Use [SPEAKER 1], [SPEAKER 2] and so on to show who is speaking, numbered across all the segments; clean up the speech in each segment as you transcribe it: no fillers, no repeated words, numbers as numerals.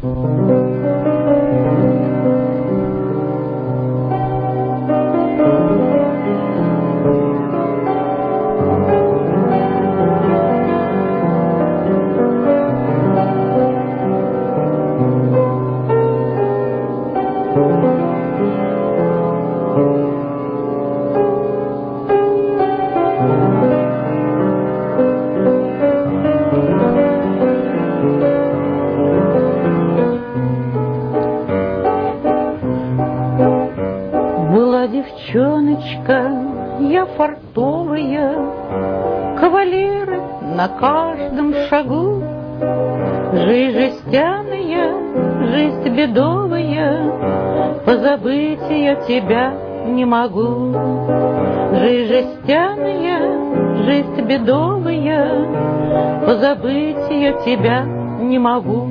[SPEAKER 1] Девчоночка, я фартовая, кавалеры на каждом шагу. Жизнь жестяная, жизнь бедовая, позабыть я тебя не могу. Жизнь жестяная, жизнь бедовая, позабыть я тебя не могу.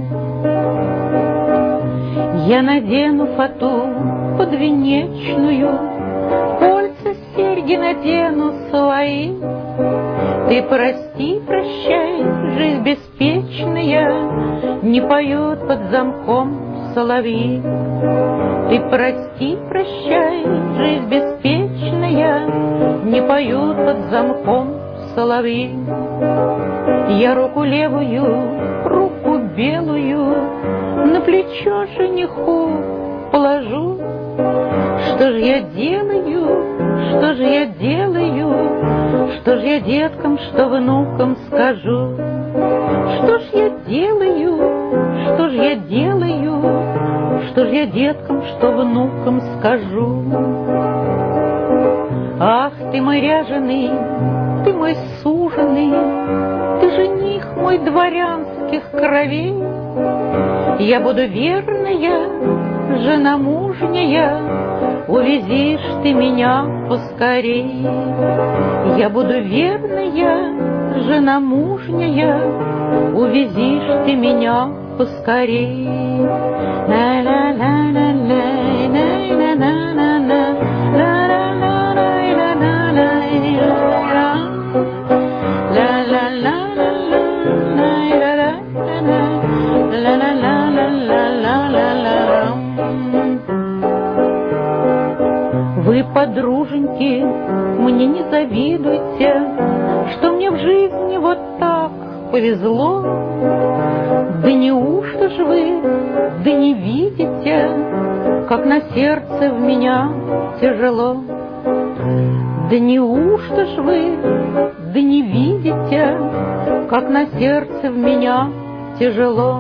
[SPEAKER 1] Я надену фату подвенечную, кольца, серьги надену свои. Ты прости, прощай, жизнь беспечная, не поют под замком соловьи. Ты прости, прощай, жизнь беспечная, не поют под замком соловьи. Я руку левую, руку белую на плечо жениху положу. Что ж я делаю, что ж я делаю, что ж я деткам, что внукам скажу? Что ж я делаю, что ж я делаю, что ж я деткам, что внукам скажу? Ах, ты мой ряженый, ты мой суженый, ты жених мой дворянских кровей. Я буду верная, жена мужняя, увезишь ты меня поскорей. Я буду верная, жена мужняя, увезишь ты меня поскорей. Вы, подруженьки, мне не завидуйте, что мне в жизни вот так повезло. Да неужто ж вы, да не видите, как на сердце в меня тяжело? Да неужто ж вы, да не видите, как на сердце в меня тяжело?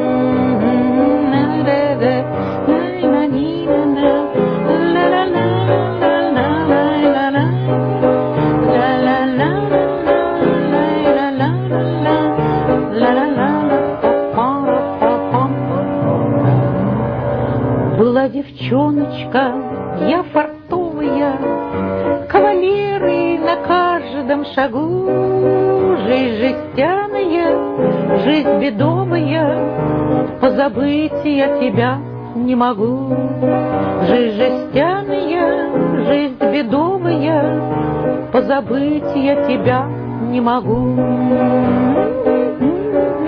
[SPEAKER 1] Была девчоночка, я фартовая, кавалеры на каждом шагу. Жизнь жестяная, жизнь бедовая, позабыть я тебя не могу. Жизнь жестяная, жизнь бедовая, позабыть я тебя не могу.